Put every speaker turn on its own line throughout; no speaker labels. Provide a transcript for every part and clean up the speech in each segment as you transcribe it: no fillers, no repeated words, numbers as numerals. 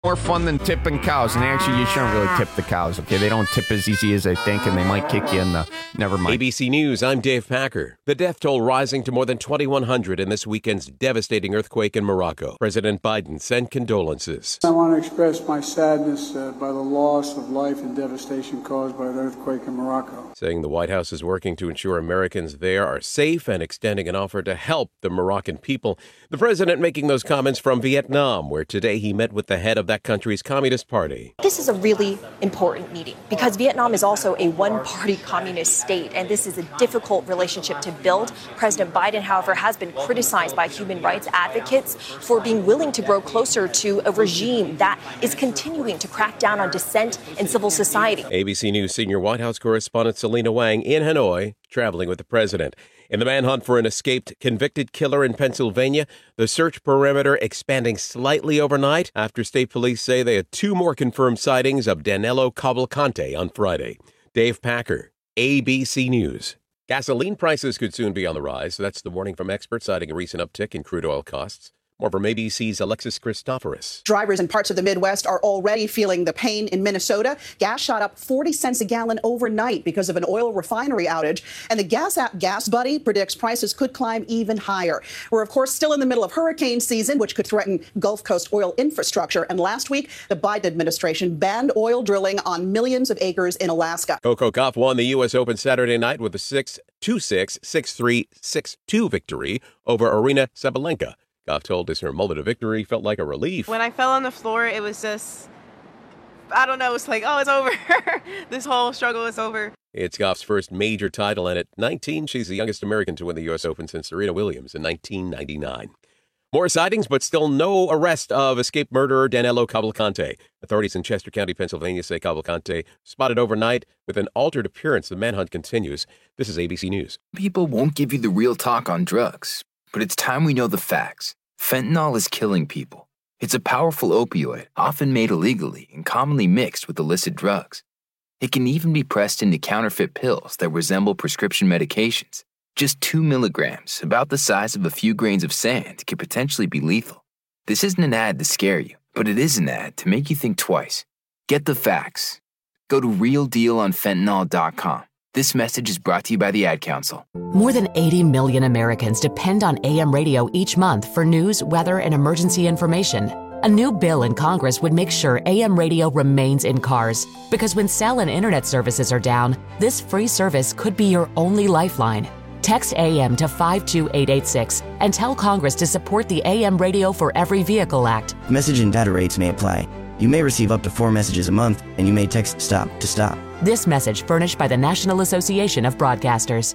More fun than tipping cows, and actually you shouldn't really tip the cows, okay? They don't tip as easy as they think, and they might kick you in the... Never mind.
ABC News, I'm Dave Packer. The death toll rising to more than 2,100 in this weekend's devastating earthquake in Morocco. President Biden sent condolences.
I want to express my sadness by the loss of life and devastation caused by the earthquake in Morocco.
Saying the White House is working to ensure Americans there are safe and extending an offer to help the Moroccan people. The president making those comments from Vietnam, where today he met with the head of that country's Communist Party.
This is a really important meeting because Vietnam is also a one-party communist state, and this is a difficult relationship to build. President Biden, however, has been criticized by human rights advocates for being willing to grow closer to a regime that is continuing to crack down on dissent in civil society.
ABC News senior White House correspondent Selena Wang in Hanoi, traveling with the president. In the manhunt for an escaped convicted killer in Pennsylvania, the search perimeter expanding slightly overnight after state police say they had 2 more confirmed sightings of Danilo Cavalcante on Friday. Dave Packer, ABC News. Gasoline prices could soon be on the rise. That's the warning from experts, citing a recent uptick in crude oil costs. More from ABC's Alexis Christoforous.
Drivers in parts of the Midwest are already feeling the pain. In Minnesota, gas shot up 40 cents a gallon overnight because of an oil refinery outage. And the gas app GasBuddy predicts prices could climb even higher. We're, of course, still in the middle of hurricane season, which could threaten Gulf Coast oil infrastructure. And last week, the Biden administration banned oil drilling on millions of acres in Alaska.
Coco Gauff won the U.S. Open Saturday night with a 6-2-6, 6-3, 6-2 victory over Aryna Sabalenka. Gauff told us her moment of victory felt like a relief.
When I fell on the floor, it was just, I don't know, it's like, oh, it's over. This whole struggle is over.
It's Gauff's first major title, and at 19, she's the youngest American to win the U.S. Open since Serena Williams in 1999. More sightings, but still no arrest of escaped murderer Danilo Cavalcante. Authorities in Chester County, Pennsylvania say Cavalcante spotted overnight with an altered appearance. The manhunt continues. This is ABC News.
People won't give you the real talk on drugs, but it's time we know the facts. Fentanyl is killing people. It's a powerful opioid, often made illegally and commonly mixed with illicit drugs. It can even be pressed into counterfeit pills that resemble prescription medications. Just 2 milligrams, about the size of a few grains of sand, could potentially be lethal. This isn't an ad to scare you, but it is an ad to make you think twice. Get the facts. Go to realdealonfentanyl.com. This message is brought to you by the Ad Council.
More than 80 million Americans depend on AM radio each month for news, weather, and emergency information. A new bill in Congress would make sure AM radio remains in cars, because when cell and internet services are down, this free service could be your only lifeline. Text AM to 52886 and tell Congress to support the AM Radio for Every Vehicle Act.
Message and data rates may apply. You may receive up to 4 messages a month, and you may text STOP to stop.
This message furnished by the National Association of Broadcasters.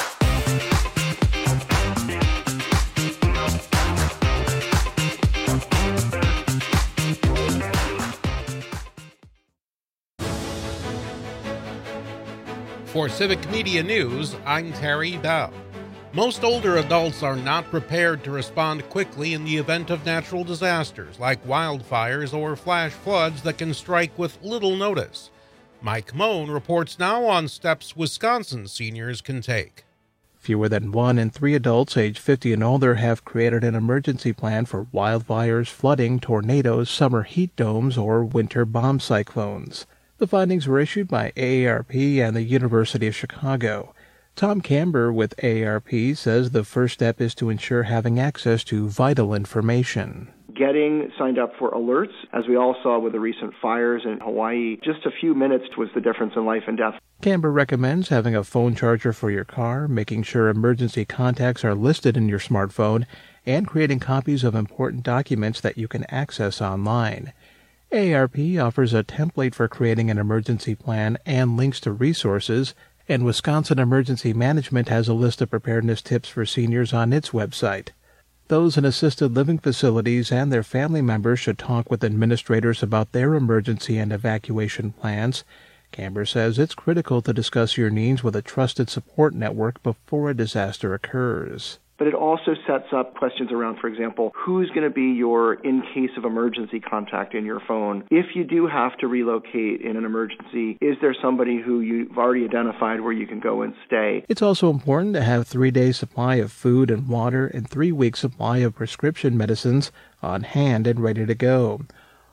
For Civic Media News, I'm Terry Dow. Most older adults are not prepared to respond quickly in the event of natural disasters like wildfires or flash floods that can strike with little notice. Mike Moan reports now on steps Wisconsin seniors can take.
Fewer than 1 in 3 adults age 50 and older have created an emergency plan for wildfires, flooding, tornadoes, summer heat domes, or winter bomb cyclones. The findings were issued by AARP and the University of Chicago. Tom Camber with AARP says the first step is to ensure having access to vital information.
Getting signed up for alerts, as we all saw with the recent fires in Hawaii, just a few minutes was the difference in life and death.
Camber recommends having a phone charger for your car, making sure emergency contacts are listed in your smartphone, and creating copies of important documents that you can access online. AARP offers a template for creating an emergency plan and links to resources, and Wisconsin Emergency Management has a list of preparedness tips for seniors on its website. Those in assisted living facilities and their family members should talk with administrators about their emergency and evacuation plans. Camber says it's critical to discuss your needs with a trusted support network before a disaster occurs.
But it also sets up questions around, for example, who's going to be your in case of emergency contact in your phone? If you do have to relocate in an emergency, is there somebody who you've already identified where you can go and stay?
It's also important to have 3-day supply of food and water and 3-week supply of prescription medicines on hand and ready to go.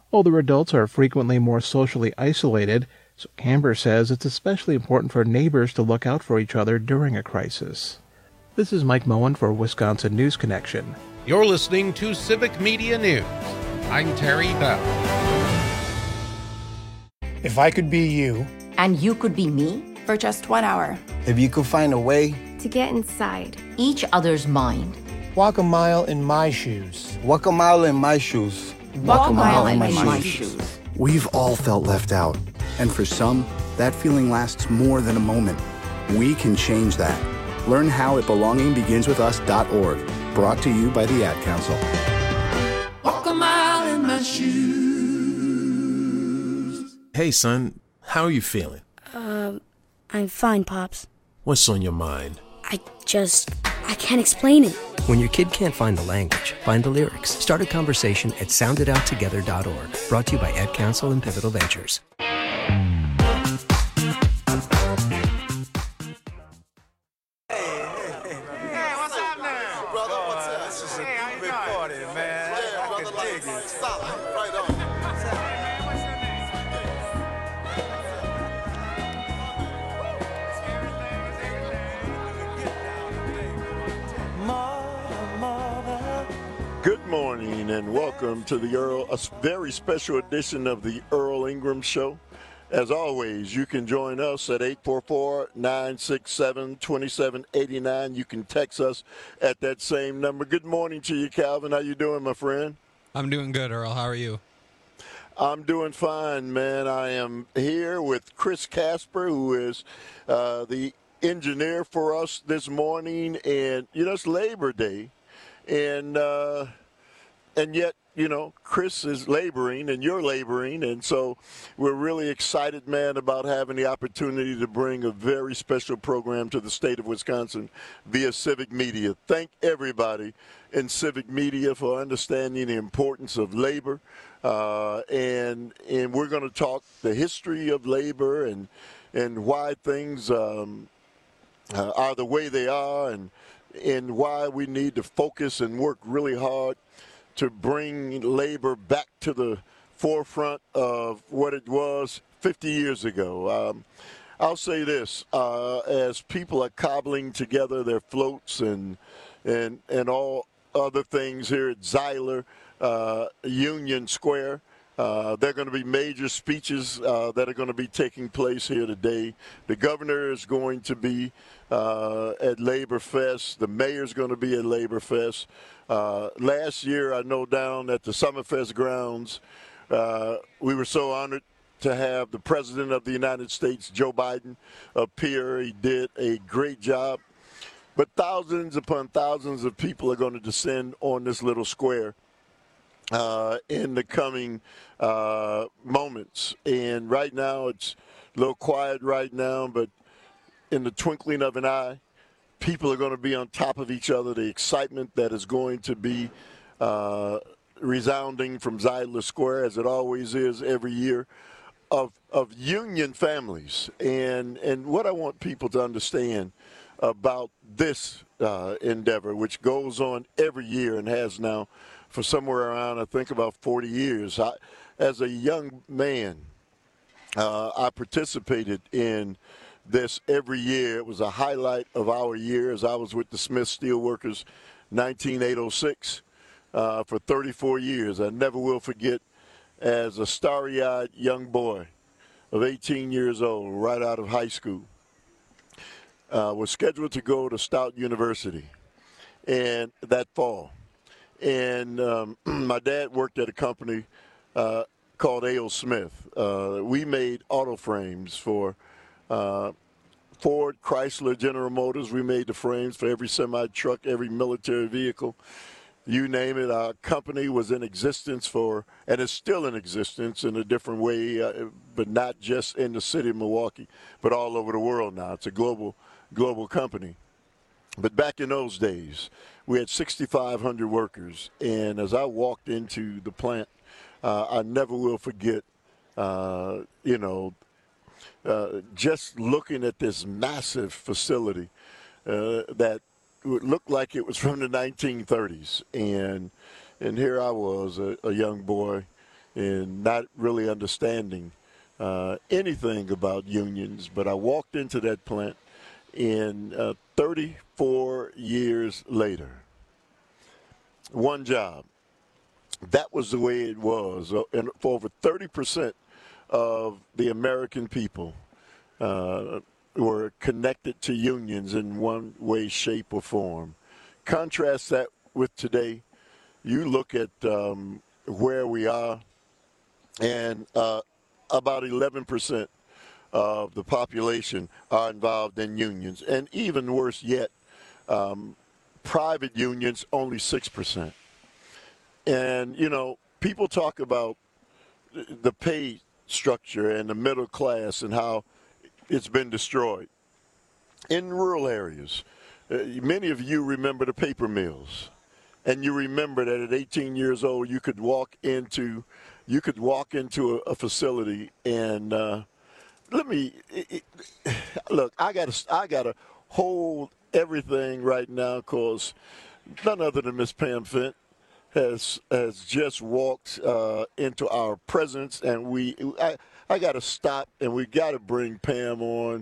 Older adults are frequently more socially isolated, so Camber says it's especially important for neighbors to look out for each other during a crisis. This is Mike Moen for Wisconsin News Connection.
You're listening to Civic Media News. I'm Terry Bell.
If I could be you,
and you could be me,
for just 1 hour.
If you could find a way
to get inside
each other's mind.
Walk a mile in my shoes.
Walk a mile in my shoes.
Walk a mile in my shoes.
We've all felt left out. And for some, that feeling lasts more than a moment. We can change that. Learn how at belongingbeginswithus.org. Brought to you by the Ad Council.
Walk a mile in my shoes.
Hey, son. How are you feeling?
I'm fine, Pops.
What's on your mind?
I can't explain it.
When your kid can't find the language, find the lyrics. Start a conversation at soundedouttogether.org. Brought to you by Ad Council and Pivotal Ventures.
Good morning and welcome to the a very special edition of the Earl Ingram Show. As always, you can join us at 844-967-2789. You can text us at that same number. Good morning to you, Calvin. How you doing, my friend?
I'm doing good, Earl. How are you?
I'm doing fine, man. I am here with Chris Casper, who is the engineer for us this morning. And, it's Labor Day. And yet, Chris is laboring and you're laboring. And so we're really excited, man, about having the opportunity to bring a very special program to the state of Wisconsin via Civic Media. Thank everybody in Civic Media for understanding the importance of labor. And we're going to talk the history of labor and why things are the way they are and why we need to focus and work really hard to bring labor back to the forefront of what it was 50 years ago. I'll say this, as people are cobbling together their floats and all other things here at Zeiler Union Square, there are going to be major speeches that are going to be taking place here today. The governor is going to be at Labor Fest. The mayor's going to be at Labor Fest. Last year, I know down at the Summerfest grounds, we were so honored to have the President of the United States, Joe Biden, up here. He did a great job. But thousands upon thousands of people are going to descend on this little square in the coming moments. And right now, it's a little quiet right now, but in the twinkling of an eye, people are going to be on top of each other. The excitement that is going to be resounding from Zeiler Square, as it always is every year, of union families. And what I want people to understand about this endeavor, which goes on every year and has now for somewhere around, I think, about 40 years. As a young man, I participated in this every year. It was a highlight of our years. I was with the Smith Steelworkers 1986 for 34 years. I never will forget, as a starry-eyed young boy of 18 years old, right out of high school, was scheduled to go to Stout University and that fall. And my dad worked at a company called A.O. Smith. We made auto frames for Ford, Chrysler, General Motors. We made the frames for every semi-truck, every military vehicle. You name it, our company was in existence for, and is still in existence in a different way, but not just in the city of Milwaukee, but all over the world now. It's a global company. But back in those days, we had 6,500 workers. And as I walked into the plant, I never will forget, just looking at this massive facility that would look like it was from the 1930s. And here I was, a young boy, and not really understanding anything about unions. But I walked into that plant, and 34 years later, one job. That was the way it was. And for over 30% of the American people were connected to unions in one way, shape, or form. Contrast that with today. You look at where we are, and about 11% of the population are involved in unions. And even worse yet, private unions, only 6%. And, you know, people talk about the pay structure and the middle class and how it's been destroyed. In rural areas, many of you remember the paper mills. And you remember that at 18 years old, you could walk into a facility and look. I gotta hold everything right now because none other than Miss Pam Fent has just walked into our presence, and I got to stop, and we got to bring Pam on,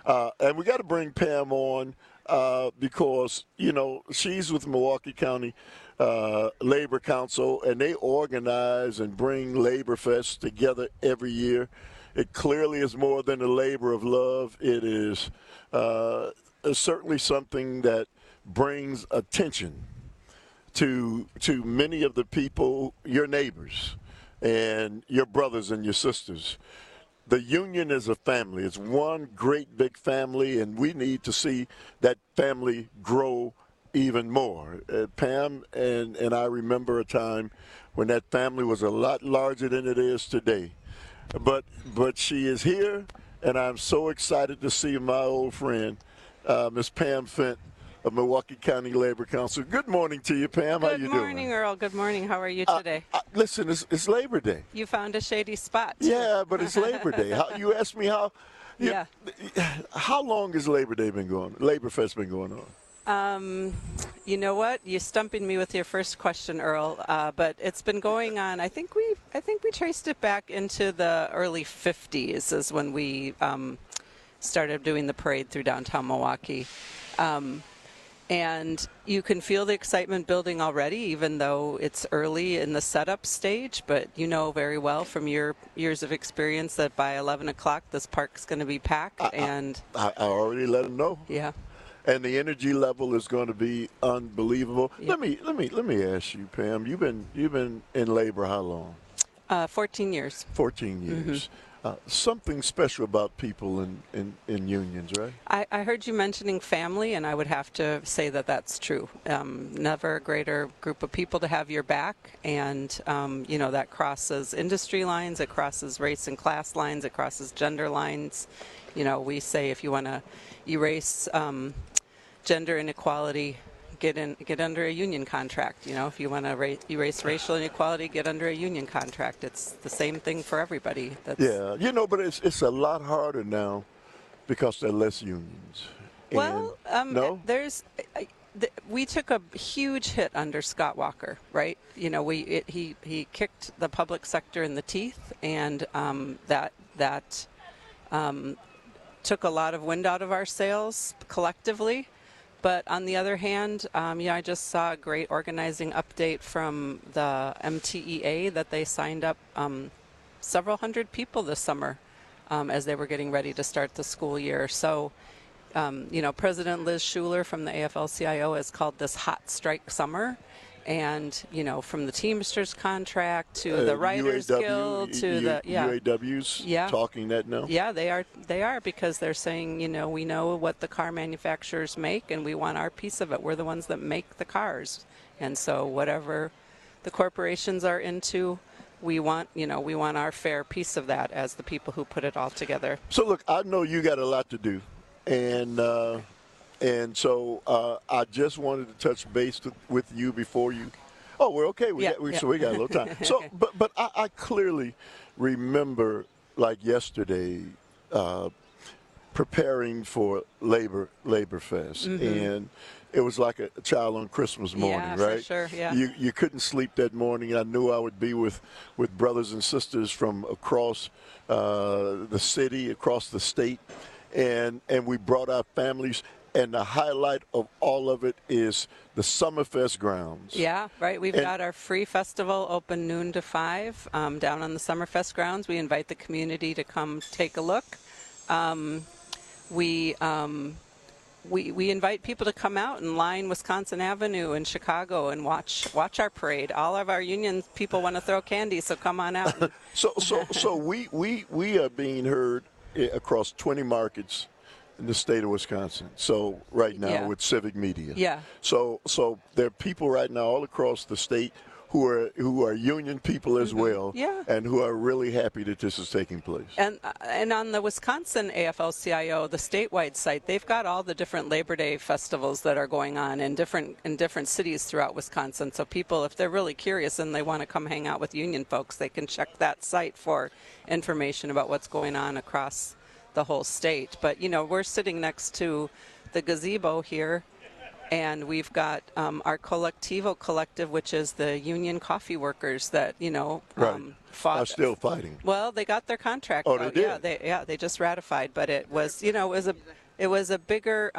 because you know she's with Milwaukee County Labor Council, and they organize and bring Labor Fest together every year. It clearly is more than a labor of love. It is certainly something that brings attention to many of the people, your neighbors and your brothers and your sisters. The union is a family. It's one great big family, and we need to see that family grow even more. Pam and I remember a time when that family was a lot larger than it is today. But she is here, and I'm so excited to see my old friend, Miss Pam Fent of Milwaukee County Labor Council. Good morning to you, Pam. How you doing?
Good morning, Earl. Good morning. How are you today?
Listen, it's Labor Day.
You found a shady spot.
Yeah, but it's Labor Day. You asked me how.
Yeah.
How long has Labor Day been going? Labor Fest been going on?
You know what? You're stumping me with your first question, Earl. But it's been going on. I think we traced it back into the early 50s is when we started doing the parade through downtown Milwaukee. And you can feel the excitement building already, even though it's early in the setup stage. But you know very well from your years of experience that by 11 o'clock this park's going to be packed. I
already let them know.
Yeah.
And the energy level is going to be unbelievable.
Yeah.
Let me ask you, Pam. You've been in labor how long?
14 years.
14 years. Mm-hmm. Something special about people in unions, right?
I heard you mentioning family, and I would have to say that that's true. Never a greater group of people to have your back, and you know that crosses industry lines, it crosses race and class lines, it crosses gender lines. You know, we say if you want to erase gender inequality, get under a union contract. You know, if you want to erase racial inequality, get under a union contract. It's the same thing for everybody.
Yeah, you know, but it's a lot harder now because there are less unions.
Well,
no?
We took a huge hit under Scott Walker, right? You know, he kicked the public sector in the teeth, and that took a lot of wind out of our sails collectively. But on the other hand, I just saw a great organizing update from the MTEA that they signed up several hundred people this summer as they were getting ready to start the school year. So, President Liz Shuler from the AFL-CIO has called this hot strike summer. And, you know, from the Teamsters contract to the Writers Guild to the
UAW's talking that now?
Yeah, they are because they're saying, you know, we know what the car manufacturers make and we want our piece of it. We're the ones that make the cars. And so whatever the corporations are into, we want our fair piece of that as the people who put it all together.
So, look, I know you got a lot to do. And so I just wanted to touch base with you before you. Oh, we're okay. So we got a little time. So, but I clearly remember, like yesterday, preparing for Labor Fest, and it was like a child on Christmas morning, right?
For sure, yeah.
You couldn't sleep that morning. I knew I would be with brothers and sisters from across the city, across the state, and we brought our families. And the highlight of all of it is the Summerfest grounds.
Yeah, right. We've got our free festival open noon to 5 down on the Summerfest grounds. We invite the community to come take a look. We invite people to come out and line Wisconsin Avenue in Chicago and watch our parade. All of our union people want to throw candy, so come on out.
So we are being heard across 20 markets in the state of Wisconsin. So right now with Civic Media.
Yeah.
So there are people right now all across the state who are union people as well, and who are really happy that this is taking place.
And on the Wisconsin AFL-CIO, the statewide site, they've got all the different Labor Day festivals that are going on in different cities throughout Wisconsin. So people, if they're really curious and they want to come hang out with union folks, they can check that site for information about what's going on across the whole state. But we're sitting next to the gazebo here, and we've got our Colectivo Collective, which is the union coffee workers that fought.
Are still fighting.
Well, they got their contract.
Oh, they did.
They just ratified, but it was it was a bigger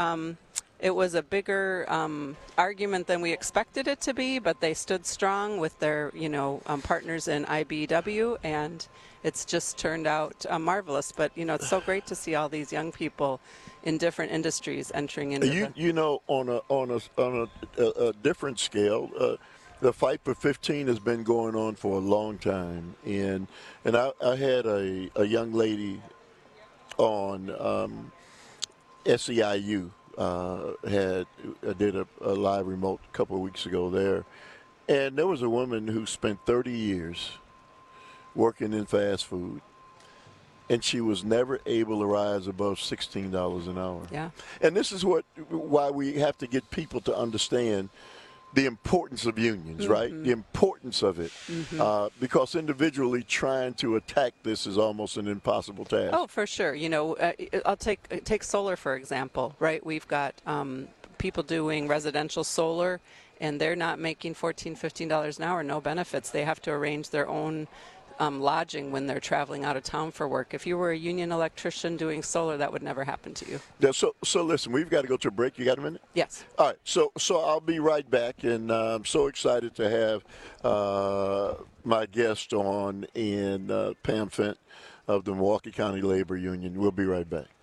argument than we expected it to be, but they stood strong with their partners in IBEW, and it's just turned out marvelous. But it's so great to see all these young people in different industries entering into
on a different scale. The Fight for 15 has been going on for a long time, and I had a young lady on SEIU. Did a live remote a couple of weeks ago there, and there was a woman who spent 30 years working in fast food, and she was never able to rise above $16 an hour.
Yeah.
And this is why we have to get people to understand the importance of unions, right? The importance of it, because individually trying to attack this is almost an impossible task.
Oh, for sure. I'll take solar for example, right? We've got people doing residential solar, and they're not making $14, $15 an hour, no benefits. They have to arrange their own lodging when they're traveling out of town for work. If you were a union electrician doing solar, that would never happen to you.
Yeah, so listen, we've got to go to a break. You got a minute?
Yes.
All right. So I'll be right back, and I'm so excited to have my guest on, and Pam Fent of the Milwaukee County Labor Union. We'll be right back.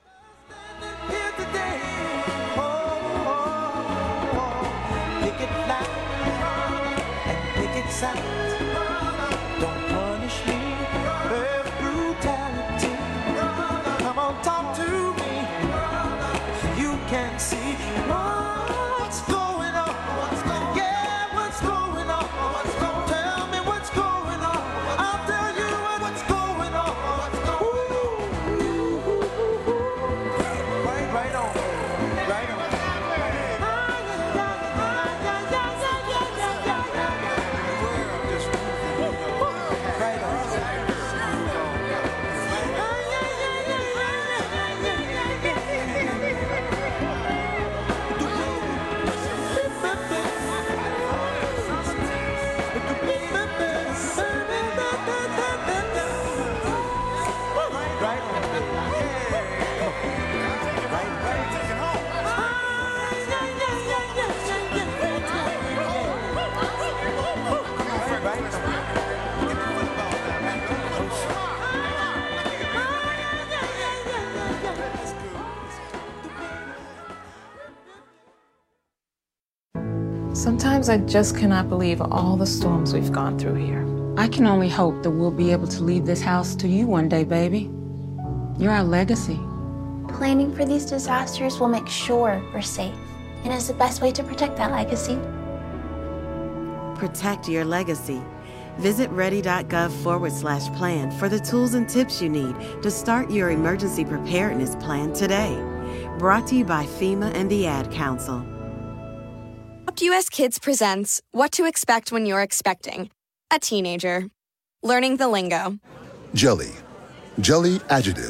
Sometimes I just cannot believe all the storms we've gone through here.
I can only hope that we'll be able to leave this house to you one day, baby. You're our legacy.
Planning for these disasters will make sure we're safe, and is the best way to protect that legacy.
Protect your legacy. Visit ready.gov/plan for the tools and tips you need to start your emergency preparedness plan today. Brought to you by FEMA and the Ad Council.
US Kids presents What to Expect When You're Expecting a Teenager. Learning the lingo.
Jelly. Jelly adjective.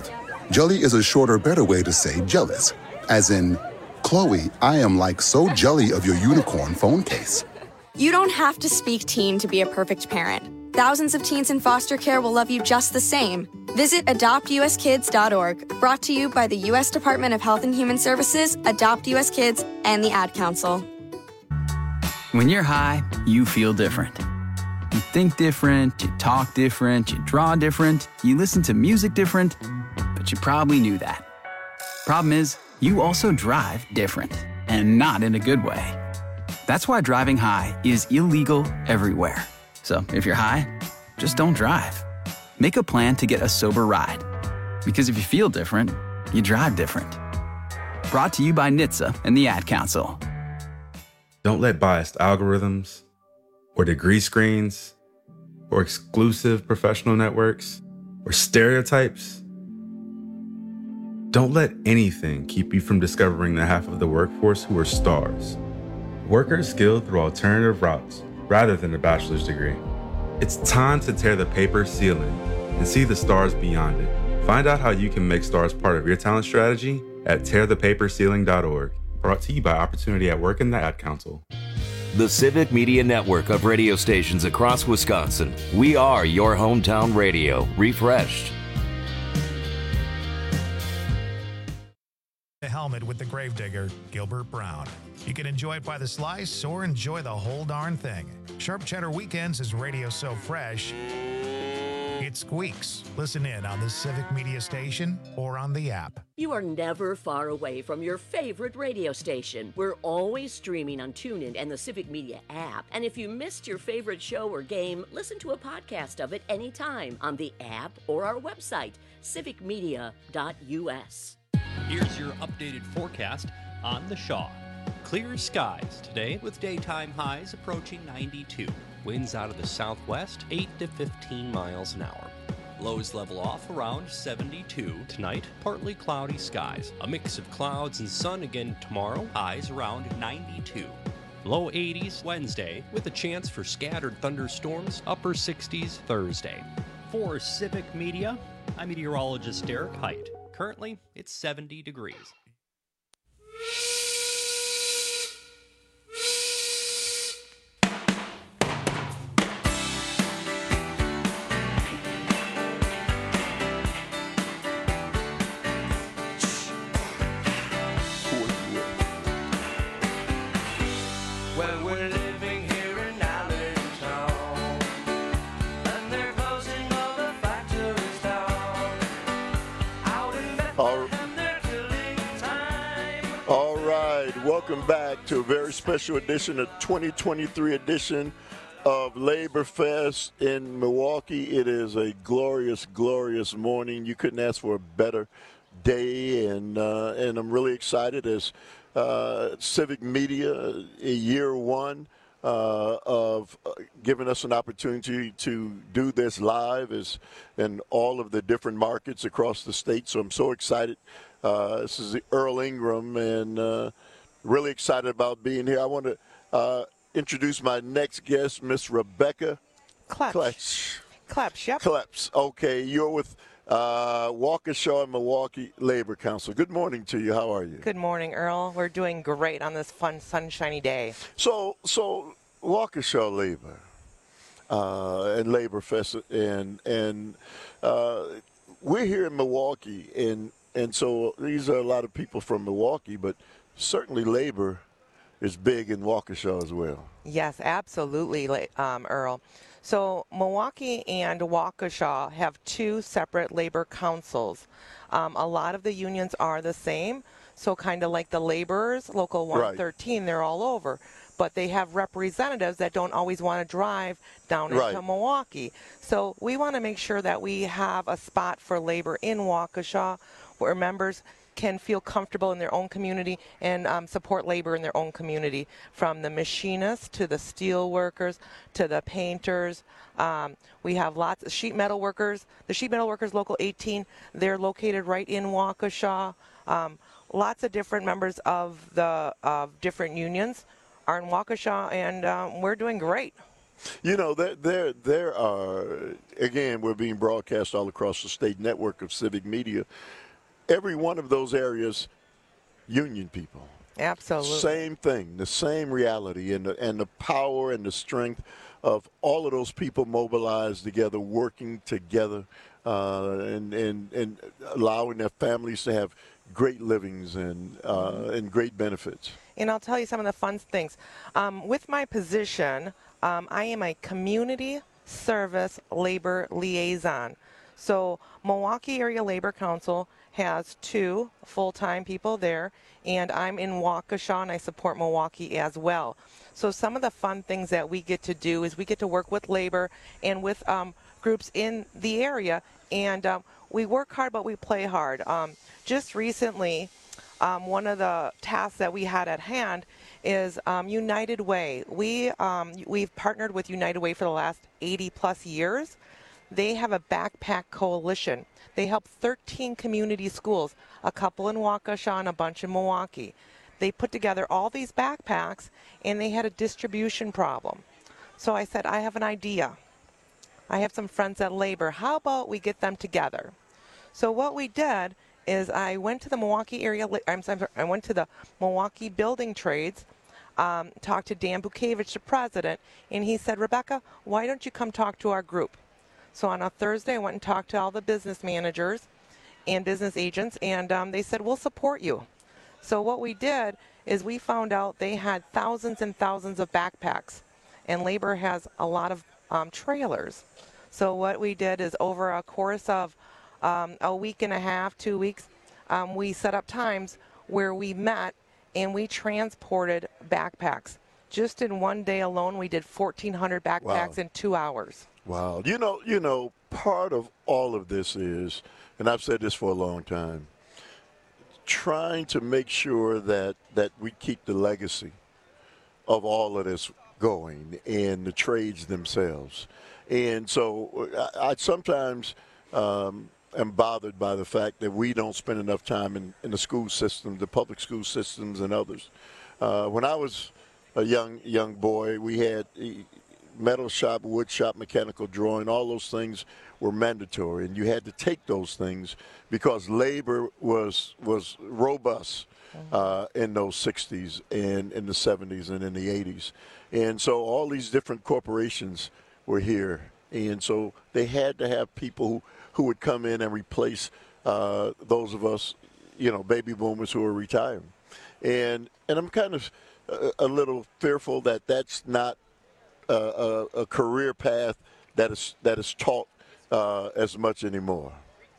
Jelly is a shorter, better way to say jealous. As in, Chloe, I am like so jelly of your unicorn phone case.
You don't have to speak teen to be a perfect parent. Thousands of teens in foster care will love you just the same. Visit adoptuskids.org, brought to you by the U.S. Department of Health and Human Services, Adopt U.S. Kids, and the Ad Council.
When you're high, you feel different. You think different, you talk different, you draw different, you listen to music different, but you probably knew that. Problem is, you also drive different, and not in a good way. That's why driving high is illegal everywhere. So if you're high, just don't drive. Make a plan to get a sober ride. Because if you feel different, you drive different. Brought to you by NHTSA and the Ad Council.
Don't let biased algorithms or degree screens or exclusive professional networks or stereotypes. Don't let anything keep you from discovering the half of the workforce who are stars. Workers skilled through alternative routes rather than a bachelor's degree. It's time to tear the paper ceiling and see the stars beyond it. Find out how you can make stars part of your talent strategy at tearthepaperceiling.org. Brought to you by Opportunity at Work and the Ad Council.
The Civic Media Network of radio stations across Wisconsin. We are your hometown radio, refreshed.
The helmet with the gravedigger, Gilbert Brown. You can enjoy it by the slice or enjoy the whole darn thing. Sharp Cheddar Weekends is radio so fresh, it squeaks. Listen in on the Civic Media Station or on the app.
You are never far away from your favorite radio station. We're always streaming on TuneIn and the Civic Media app. And if you missed your favorite show or game, listen to a podcast of it anytime on the app or our website, civicmedia.us.
Here's your updated forecast on the Shaw. Clear skies today with daytime highs approaching 92. Winds out of the southwest, 8 to 15 miles an hour. Lows level off around 72 tonight. Partly cloudy skies. A mix of clouds and sun again tomorrow. Highs around 92. Low 80s Wednesday with a chance for scattered thunderstorms. Upper 60s Thursday. For Civic Media, I'm meteorologist Derek Height. Currently, it's 70 degrees.
Welcome back to a very special edition, a 2023 edition of Labor Fest in Milwaukee. It is a glorious, glorious morning. You couldn't ask for a better day, and I'm really excited as Civic Media, year one of giving us an opportunity to do this live in all of the different markets across the state. So I'm so excited. This is Earl Ingram, and really excited about being here. I want to introduce my next guest, Miss Rebecca Klepsch.
Yep.
Klepsch. Okay, you're with Waukesha and Milwaukee Labor Council. Good morning to you. How are you?
Good morning, Earl. We're doing great on this fun, sunshiny day.
So Waukesha Labor and Labor Fest, and we're here in Milwaukee, and so these are a lot of people from Milwaukee, but certainly labor is big in Waukesha as well.
Yes, absolutely, Earl. So Milwaukee and Waukesha have two separate labor councils. A lot of the unions are the same, so kind of like the laborers, Local 113, they're all over. But they have representatives that don't always want to drive down into Milwaukee. So we want to make sure that we have a spot for labor in Waukesha where members can feel comfortable in their own community and support labor in their own community, from the machinists to the steel workers to the painters. We have lots of sheet metal workers. The sheet metal workers, Local 18, they're located right in Waukesha. Lots of different members of the different unions are in Waukesha, and we're doing great.
You know, there are, again, we're being broadcast all across the state network of Civic Media. every one of those areas, union people.
Absolutely.
Same thing, the same reality, and the power and the strength of all of those people mobilized together, working together, and allowing their families to have great livings and great benefits.
And I'll tell you some of the fun things. With my position, I am a community service labor liaison. So Milwaukee Area Labor Council has 2 full-time people there, and I'm in Waukesha, and I support Milwaukee as well. So some of the fun things that we get to do is we get to work with labor and with groups in the area, and we work hard, but we play hard. Just recently, one of the tasks that we had at hand is United Way. We've partnered with United Way for the last 80-plus years. They have a backpack coalition. They help 13 community schools, a couple in Waukesha and a bunch in Milwaukee. They put together all these backpacks, and they had a distribution problem. So I said, I have an idea. I have some friends at Labor. How about we get them together? So what we did is I went to the Milwaukee area. I went to the Milwaukee Building Trades, talked to Dan Bukevich, the president, and he said, Rebecca, why don't you come talk to our group? So on a Thursday, I went and talked to all the business managers and business agents, and they said, we'll support you. So what we did is we found out they had thousands and thousands of backpacks, and Labor has a lot of trailers. So what we did is over a course of a week and a half, 2 weeks, we set up times where we met and we transported backpacks. Just in one day alone, we did 1,400 backpacks in 2 hours.
Wow. You know, part of all of this is, and I've said this for a long time, trying to make sure that we keep the legacy of all of this going and the trades themselves. And so I sometimes am bothered by the fact that we don't spend enough time in the school system, the public school systems and others. When I was a young boy, we had metal shop, wood shop, mechanical drawing, all those things were mandatory, and you had to take those things because labor was robust in those 60s and in the 70s and in the 80s. And so all these different corporations were here, and so they had to have people who would come in and replace those of us, baby boomers who are retiring. And I'm kind of a little fearful that that's not a career path that is taught as much anymore.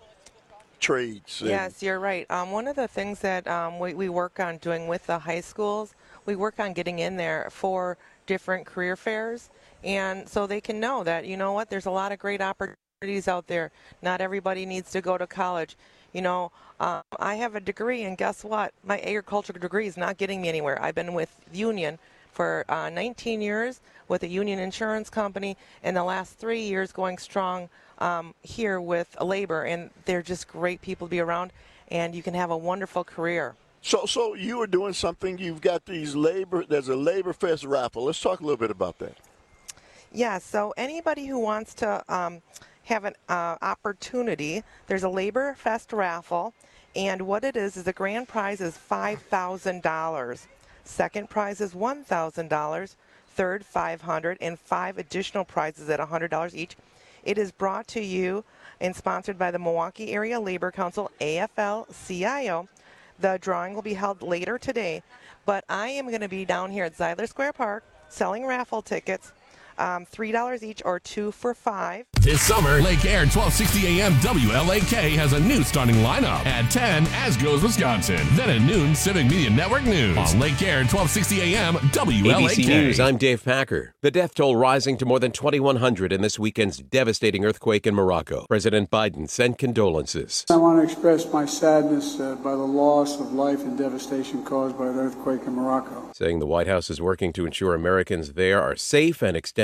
Trades.
Yes, you're right. One of the things that we work on doing with the high schools, we work on getting in there for different career fairs, and so they can know that, there's a lot of great opportunities out there. Not everybody needs to go to college. I have a degree, and guess what? My agricultural degree is not getting me anywhere. I've been with Union for 19 years with a union insurance company, and the last 3 years going strong here with Labor, and they're just great people to be around, and you can have a wonderful career.
So you are doing something. You've got there's a Labor Fest raffle. Let's talk a little bit about that.
Yeah, so anybody who wants to have an opportunity, there's a Labor Fest raffle, and what it is the grand prize is $5,000. Second prize is $1,000. Third, $500, and 5 additional prizes at $100 each. It is brought to you and sponsored by the Milwaukee Area Labor Council, AFL-CIO. The drawing will be held later today, but I am going to be down here at Zeidler Square Park selling raffle tickets, $3 each or 2 for $5.
This summer, Lake Air 1260 AM WLAK has a new starting lineup. At 10, as goes Wisconsin. Then at noon, Civic Media Network News. On Lake Air 1260 AM WLAK.
ABC News, I'm Dave Packer. The death toll rising to more than 2,100 in this weekend's devastating earthquake in Morocco. President Biden sent condolences.
I want to express my sadness by the loss of life and devastation caused by the earthquake in Morocco.
Saying the White House is working to ensure Americans there are safe and extend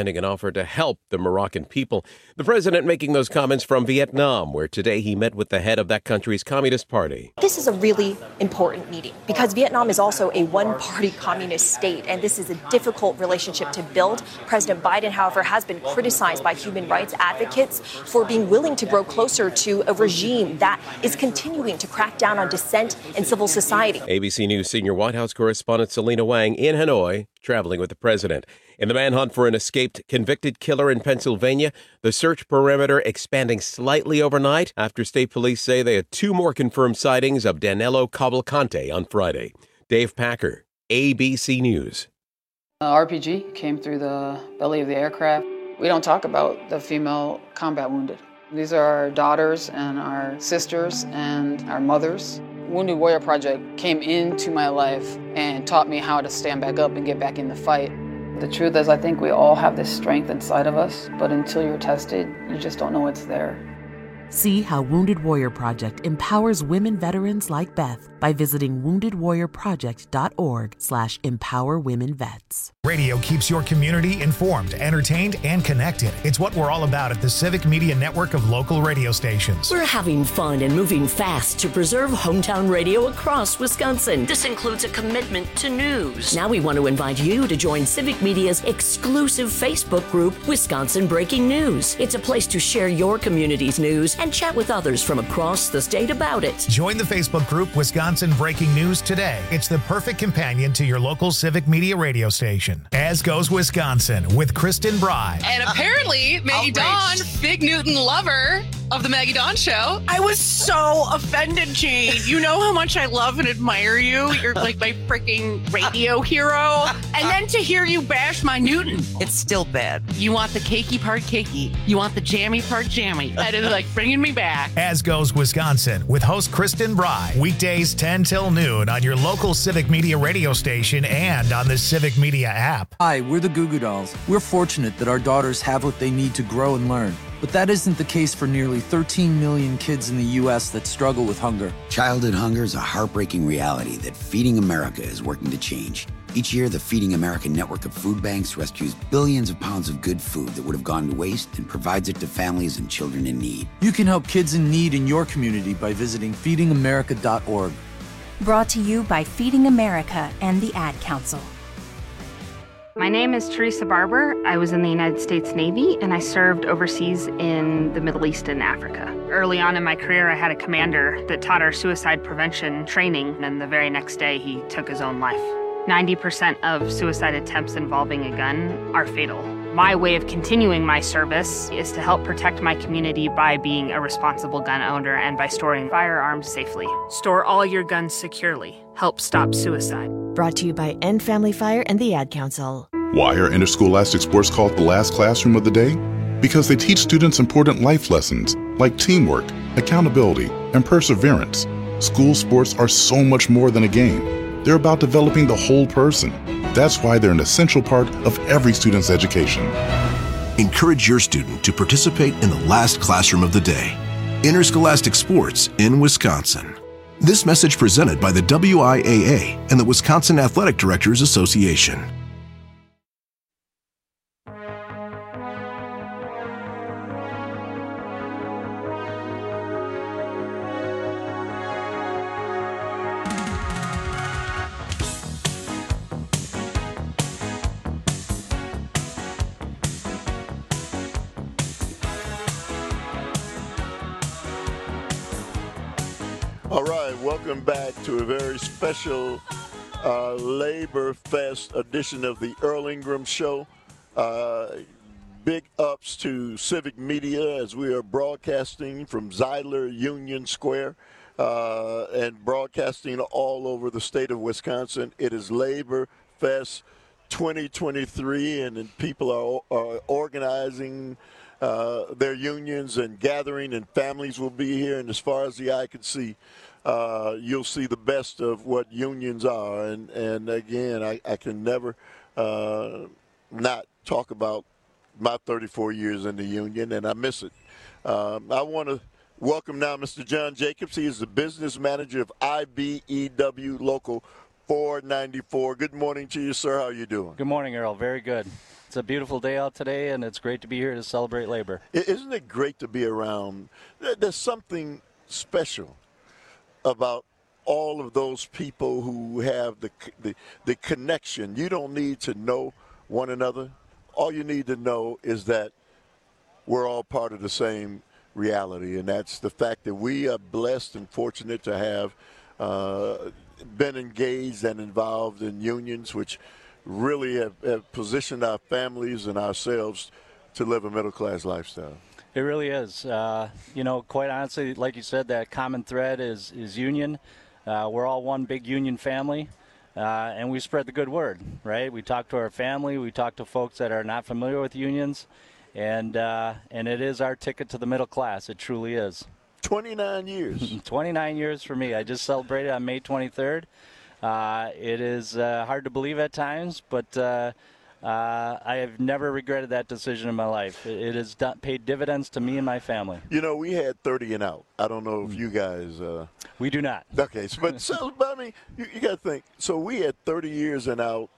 extending an offer to help the Moroccan people. The president making those comments from Vietnam, where today he met with the head of that country's Communist Party.
This is a really important meeting because Vietnam is also a one-party communist state, and this is a difficult relationship to build. President Biden, however, has been criticized by human rights advocates for being willing to grow closer to a regime that is continuing to crack down on dissent and civil society.
ABC News senior White House correspondent Selena Wang in Hanoi, traveling with the president. In the manhunt for an escaped convicted killer in Pennsylvania, the search perimeter expanding slightly overnight after state police say they had 2 more confirmed sightings of Danilo Cavalcante on Friday. Dave Packer, ABC News.
RPG came through the belly of the aircraft. We don't talk about the female combat wounded. These are our daughters and our sisters and our mothers. Wounded Warrior Project came into my life and taught me how to stand back up and get back in the fight. The truth is, I think we all have this strength inside of us, but until you're tested, you just don't know it's there.
See how Wounded Warrior Project empowers women veterans like Beth by visiting woundedwarriorproject.org/empowerwomenvets.
Radio keeps your community informed, entertained, and connected. It's what we're all about at the Civic Media Network of local radio stations.
We're having fun and moving fast to preserve hometown radio across Wisconsin. This includes a commitment to news. Now we want to invite you to join Civic Media's exclusive Facebook group, Wisconsin Breaking News. It's a place to share your community's news and chat with others from across the state about it.
Join the Facebook group Wisconsin Breaking News today. It's the perfect companion to your local Civic Media radio station. As Goes Wisconsin with Kristen Bry.
And apparently, Maggie Dawn, Big Newton lover of the Maggie Dawn Show. I was so offended, Jane. You know how much I love and admire you. You're like my freaking radio hero. And then to hear you bash my Newton. It's still bad. You want the cakey part cakey. You want the jammy part jammy. That is like bringing me back.
As Goes Wisconsin with host Kristen Bry. Weekdays 10 till noon on your local Civic Media radio station and on the Civic Media app.
Hi, we're the Goo Goo Dolls. We're fortunate that our daughters have what they need to grow and learn. But that isn't the case for nearly 13 million kids in the U.S. that struggle with hunger.
Childhood hunger is a heartbreaking reality that Feeding America is working to change. Each year, the Feeding America network of food banks rescues billions of pounds of good food that would have gone to waste and provides it to families and children in need.
You can help kids in need in your community by visiting feedingamerica.org.
Brought to you by Feeding America and the Ad Council.
My name is Teresa Barber. I was in the United States Navy, and I served overseas in the Middle East and Africa. Early on in my career, I had a commander that taught our suicide prevention training, and the very next day, he took his own life. 90% of suicide attempts involving a gun are fatal. My way of continuing my service is to help protect my community by being a responsible gun owner and by storing firearms safely. Store all your guns securely. Help stop suicide.
Brought to you by End Family Fire and the Ad Council.
Why are interscholastic sports called the last classroom of the day? Because they teach students important life lessons like teamwork, accountability, and perseverance. School sports are so much more than a game. They're about developing the whole person. That's why they're an essential part of every student's education.
Encourage your student to participate in the last classroom of the day. Interscholastic sports in Wisconsin. This message presented by the WIAA and the Wisconsin Athletic Directors Association.
All right, welcome back to a very special Labor Fest edition of the Earl Ingram Show. Big ups to Civic Media as we are broadcasting from Zeidler Union Square and broadcasting all over the state of Wisconsin. It is Labor Fest 2023, and people are organizing their unions and gathering, and families will be here. And as far as the eye can see, you'll see the best of what unions are. And again, I can never not talk about my 34 years in the union, and I miss it. I want to welcome now Mr. John Jacobs. He is the business manager of IBEW Local 494. Good morning to you, sir. How are you doing?
Good morning, Earl. Very good.
It's a beautiful day out today, and it's great to be here to celebrate labor.
Isn't it great to be around? There's something special about all of those people who have the connection. You don't need to know one another. All you need to know is that we're all part of the same reality, and that's the fact that we are blessed and fortunate to have been engaged and involved in unions, which really have positioned our families and ourselves to live a middle-class lifestyle.
It really is. Quite honestly, like you said, that common thread is union. We're all one big union family, and we spread the good word, right? We talk to our family. We talk to folks that are not familiar with unions, and it is our ticket to the middle class. It truly is. 29 years. 29 years for me. I just celebrated on May 23rd. It is hard to believe at times, but I have never regretted that decision in my life. It has paid dividends to me and my family.
You know, we had 30 and out. I don't know if you guys...
we do not.
Okay, but I mean, you got to think. So we had 30 years and out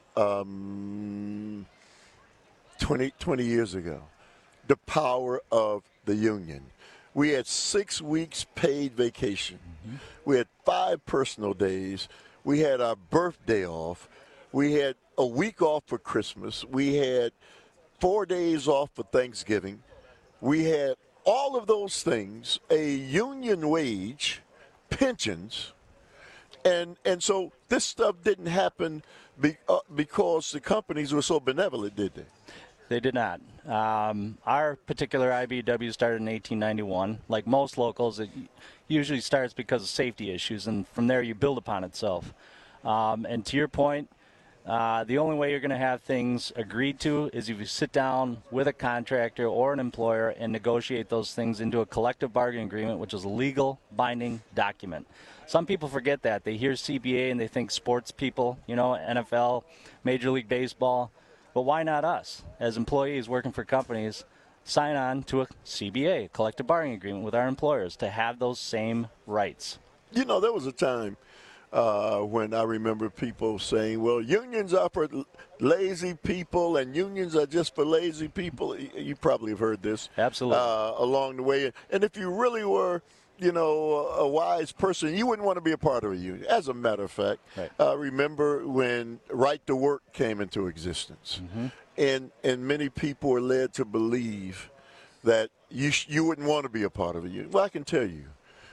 20 years ago. The power of the union. We had 6 weeks paid vacation. Mm-hmm. We had 5 personal days. We had our birthday off. We had a week off for Christmas. We had 4 days off for Thanksgiving. We had all of those things, a union wage, pensions, and so this stuff didn't happen because the companies were so benevolent, did they?
They did not. Our particular IBEW started in 1891. Like most locals, it usually starts because of safety issues, and from there you build upon itself. And to your point, the only way you're going to have things agreed to is if you sit down with a contractor or an employer and negotiate those things into a collective bargaining agreement, which is a legal binding document. Some people forget that. They hear CBA and they think sports people, NFL, Major League Baseball. But why not us, as employees working for companies, sign on to a CBA, collective bargaining agreement with our employers to have those same rights?
You know, there was a time when I remember people saying, well, unions are for lazy people and unions are just for lazy people. You probably have heard this.
Absolutely.
Along the way. And if you really were, a wise person, you wouldn't want to be a part of a union. As a matter of fact, right. Remember when Right to Work came into existence. Mm-hmm. And many people were led to believe that you wouldn't want to be a part of a union. Well, I can tell you,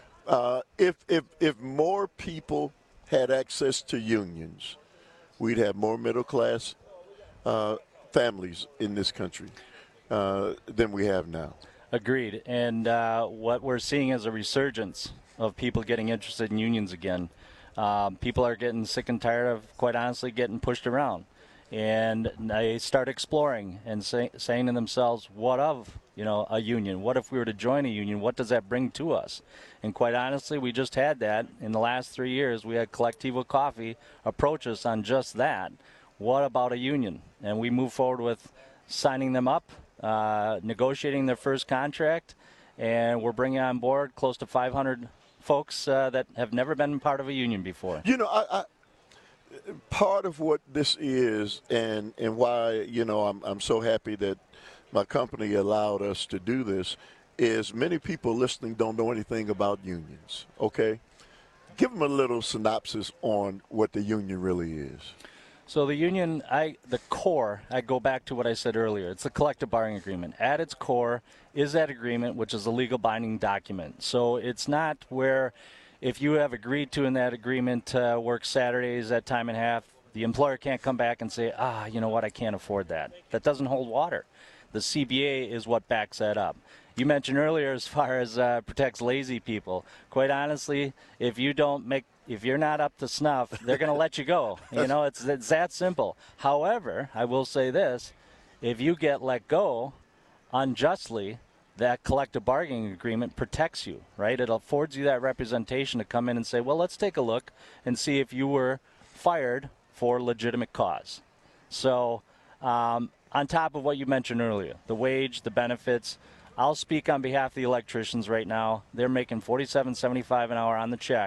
if more people had access to unions, we'd have more middle-class families in this country than we have now.
Agreed. And what we're seeing is a resurgence of people getting interested in unions again. People are getting sick and tired of, quite honestly, getting pushed around. And they start exploring and saying to themselves, what of, a union? What if we were to join a union? What does that bring to us? And quite honestly, we just had that. In the last 3 years, we had Collectivo Coffee approach us on just that. What about a union? And we move forward with signing them up, negotiating their first contract, and we're bringing on board close to 500 folks that have never been part of a union before.
Part of what this is and why, I'm so happy that my company allowed us to do this is many people listening don't know anything about unions, okay? Give them a little synopsis on what the union really is.
So the union, the core, I go back to what I said earlier. It's a collective bargaining agreement. At its core is that agreement, which is a legal binding document. So it's not where if you have agreed to in that agreement to work Saturdays at time and a half, the employer can't come back and say, you know what, I can't afford that. That doesn't hold water. The CBA is what backs that up. You mentioned earlier as far as protects lazy people. Quite honestly, if you're not up to snuff, they're going to let you go. It's that simple. However, I will say this, if you get let go unjustly, that collective bargaining agreement protects you, right? It affords you that representation to come in and say, well, let's take a look and see if you were fired for legitimate cause. So on top of what you mentioned earlier, the wage, the benefits, I'll speak on behalf of the electricians right now. They're making $47.75 an hour on the check.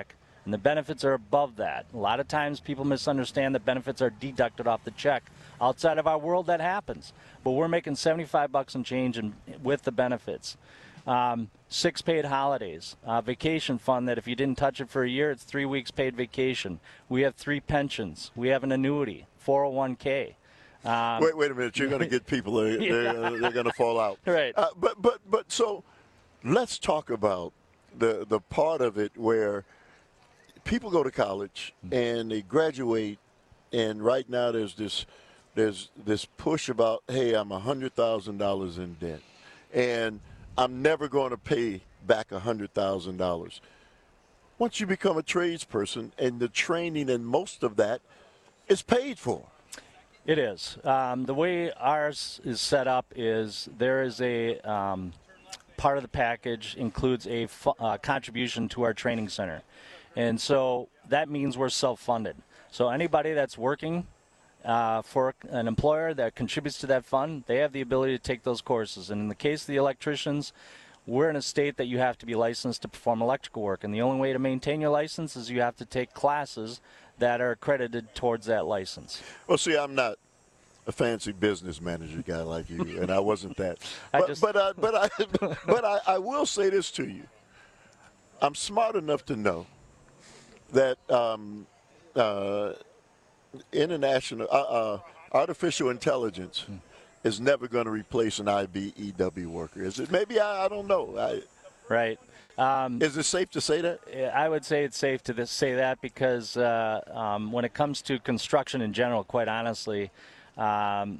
and the benefits are above that. A lot of times people misunderstand that benefits are deducted off the check. Outside of our world, that happens. But we're making $75 and change with the benefits. 6 paid holidays, vacation fund that if you didn't touch it for a year, it's 3 weeks paid vacation. We have 3 pensions. We have an annuity, 401k.
Wait a minute. You're going to get people, they're going to fall out.
Right.
But so let's talk about the part of it where people go to college and they graduate, and right now there's this push about, hey, I'm $100,000 in debt, and I'm never going to pay back $100,000. Once you become a tradesperson, and the training and most of that is paid for.
It is. The way ours is set up is there is a part of the package includes a contribution to our training center. And so that means we're self-funded. So anybody that's working for an employer that contributes to that fund, they have the ability to take those courses. And in the case of the electricians, we're in a state that you have to be licensed to perform electrical work. And the only way to maintain your license is you have to take classes that are accredited towards that license.
Well, see, I'm not a fancy business manager guy like you, and I wasn't that. But I will say this to you. I'm smart enough to know that artificial intelligence is never going to replace an IBEW worker. Is it? Maybe I don't know.
Right.
Is it safe to say that?
I would say it's safe to say that because when it comes to construction in general, quite honestly, right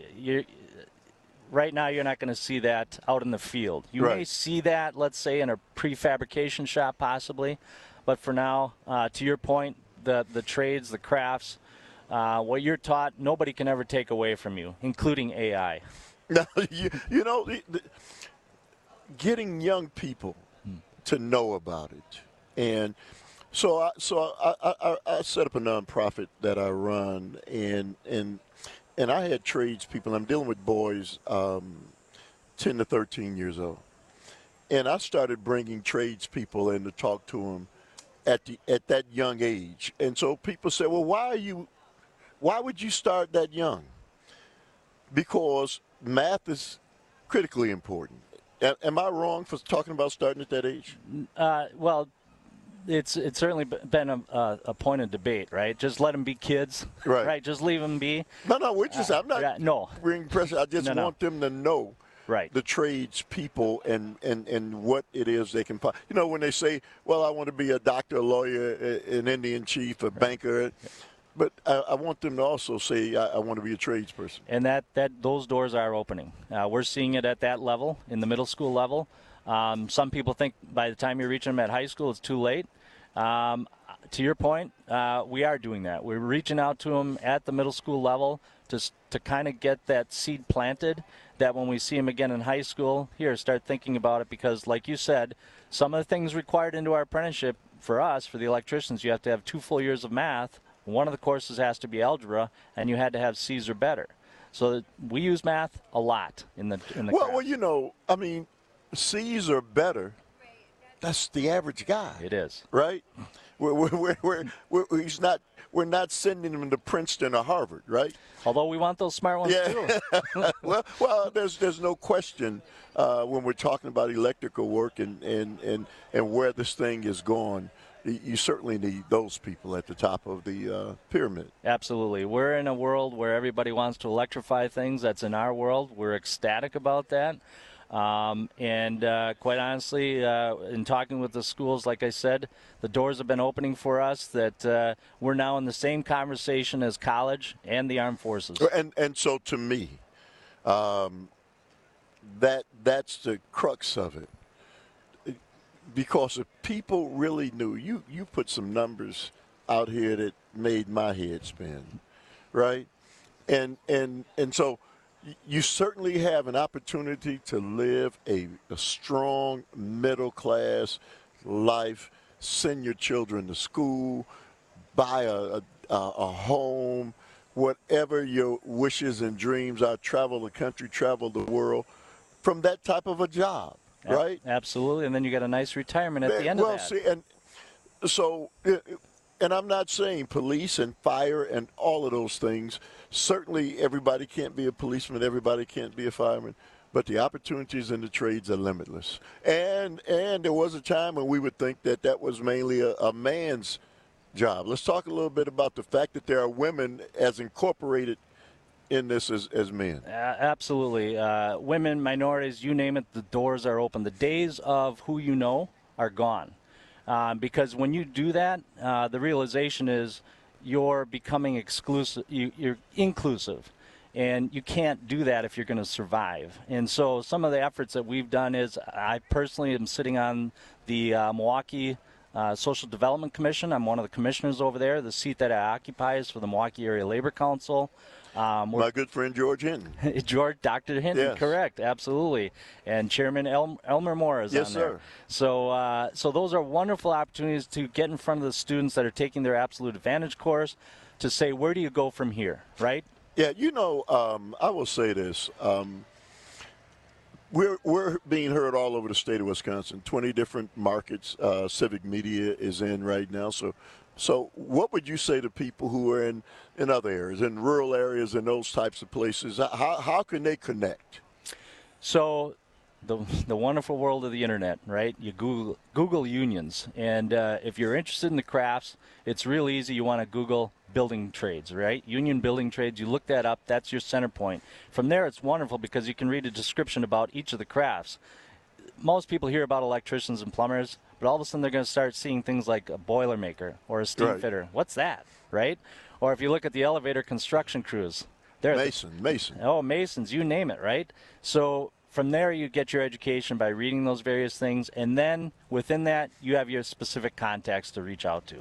now you're not going to see that out in the field. You may see that, let's say, in a prefabrication shop possibly, but for now, to your point, the trades, the crafts, what you're taught, nobody can ever take away from you, including AI.
Now, you know, getting young people to know about it. And so I set up a nonprofit that I run, and I had tradespeople. I'm dealing with boys 10 to 13 years old. And I started bringing tradespeople in to talk to them at that young age. And so people say, well, why would you start that young? Because math is critically important. Am I wrong for talking about starting at that age?
Well, it's certainly been a point of debate, right? Just let them be kids, right? Just leave them be.
No, we're just, I'm not bringing pressure. I just want them to know the trades people and what it is they can find. You know, when they say, well, I want to be a doctor, a lawyer, an Indian chief, a banker, but I want them to also say, I want to be a tradesperson.
And that those doors are opening. We're seeing it at that level, in the middle school level. Some people think by the time you're reaching them at high school, it's too late. To your point, we are doing that. We're reaching out to them at the middle school level to kind of get that seed planted, that when we see them again in high school, start thinking about it, because like you said, some of the things required into our apprenticeship for us, for the electricians, you have to have 2 full years of math. One of the courses has to be algebra, and you had to have C's or better. So we use math a lot in the
well, you know, I mean, C's or better, that's the average guy.
It is.
Right? We're not sending them to Princeton or Harvard, right?
Although we want those smart ones too.
well, there's no question when we're talking about electrical work and where this thing is going. You certainly need those people at the top of the pyramid.
Absolutely. We're in a world where everybody wants to electrify things. That's in our world. We're ecstatic about that. And quite honestly, in talking with the schools, like I said, the doors have been opening for us, that we're now in the same conversation as college and the armed forces.
And so to me, that's the crux of it. Because if people really knew, you put some numbers out here that made my head spin, right? And so you certainly have an opportunity to live a strong middle-class life, send your children to school, buy a home, whatever your wishes and dreams are, travel the country, travel the world, from that type of a job. Right?
Absolutely, and then you got a nice retirement at the end of that.
Well, see, and And I'm not saying police and fire and all of those things. Certainly everybody can't be a policeman, everybody can't be a fireman, but the opportunities in the trades are limitless. And there was a time when we would think that was mainly a man's job. Let's talk a little bit about the fact that there are women as incorporated in this as men.
Absolutely. Women, minorities, you name it, the doors are open. The days of who you know are gone. Because when you do that, the realization is you're becoming exclusive. You're inclusive. And you can't do that if you're going to survive. And so some of the efforts that we've done is I personally am sitting on the Milwaukee Social Development Commission. I'm one of the commissioners over there. The seat that I occupy is for the Milwaukee Area Labor Council.
My good friend George Hinton.
Dr. Hinton, yes. Correct, absolutely. And Chairman Elmer Moore is on there.
Yes,
sir. So those are wonderful opportunities to get in front of the students that are taking their Absolute Advantage course to say, where do you go from here, right?
Yeah, I will say this. We're being heard all over the state of Wisconsin. 20 different markets Civic Media is in right now. So what would you say to people who are in other areas, in rural areas and those types of places? How can they connect?
So the wonderful world of the internet, right? You Google unions. And if you're interested in the crafts, it's real easy. You want to Google building trades, right? Union building trades. You look that up. That's your center point. From there, it's wonderful because you can read a description about each of the crafts. Most people hear about electricians and plumbers, but all of a sudden they're going to start seeing things like a boiler maker or a steam fitter. What's that, right? Or if you look at the elevator construction crews.
Mason.
Oh, masons, you name it, right? So from there you get your education by reading those various things, and then within that you have your specific contacts to reach out to.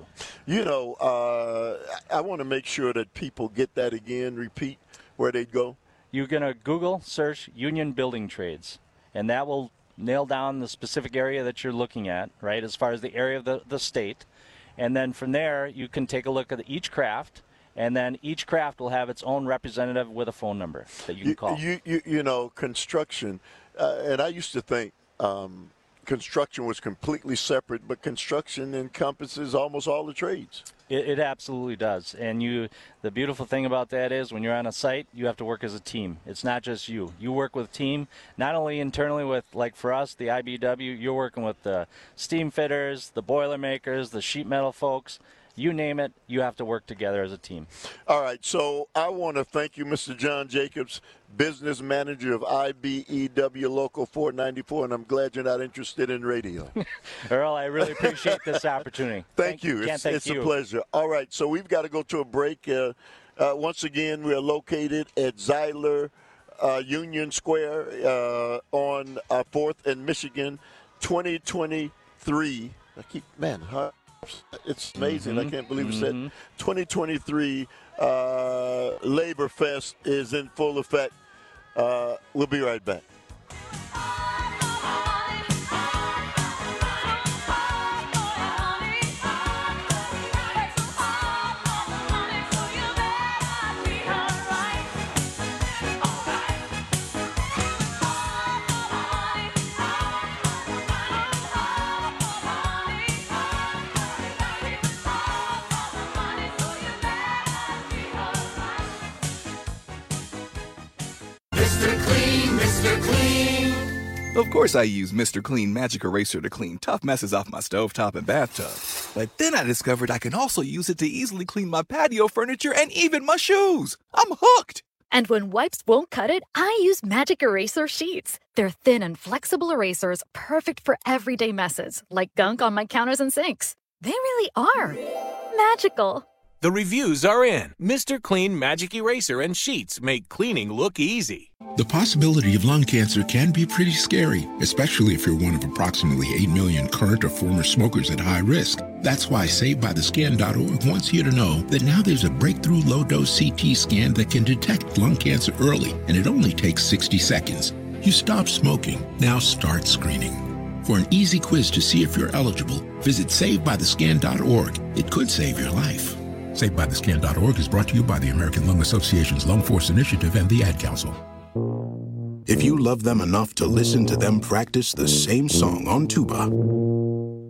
I want to make sure that people get that again, repeat where they'd go.
You're going to Google search Union Building Trades, and that will nail down the specific area that you're looking at, right, as far as the area of the state. And then from there, you can take a look at each craft, and then each craft will have its own representative with a phone number that you can call.
Construction, and I used to think construction was completely separate, but construction encompasses almost all the trades.
It absolutely does. And the beautiful thing about that is when you're on a site, you have to work as a team. It's not just you. You work with a team, not only internally with, like for us, the IBEW, you're working with the steam fitters, the boiler makers, the sheet metal folks. You name it, you have to work together as a team.
All right, so I want to thank you, Mr. John Jacobs, business manager of IBEW Local 494, and I'm glad you're not interested in radio.
Earl, I really appreciate this opportunity.
Thank you. It's a pleasure. All right, so we've got to go to a break. Once again, we are located at Zeidler Union Square on 4th and Michigan, 2023. It's amazing. I can't believe we said 2023 Labor Fest is in full effect. We'll be right back.
Of course I use Mr. Clean Magic Eraser to clean tough messes off my stovetop and bathtub. But then I discovered I can also use it to easily clean my patio furniture and even my shoes. I'm hooked!
And when wipes won't cut it, I use Magic Eraser Sheets. They're thin and flexible erasers, perfect for everyday messes, like gunk on my counters and sinks. They really are magical.
The reviews are in. Mr. Clean Magic Eraser and Sheets make cleaning look easy.
The possibility of lung cancer can be pretty scary, especially if you're one of approximately 8 million current or former smokers at high risk. That's why SaveByTheScan.org wants you to know that now there's a breakthrough low-dose CT scan that can detect lung cancer early, and it only takes 60 seconds. You stop smoking, now start screening. For an easy quiz to see if you're eligible, visit SaveByTheScan.org. It could save your life. SaveByTheScan.org is brought to you by the American Lung Association's Lung Force Initiative and the Ad Council.
If you love them enough to listen to them practice the same song on tuba,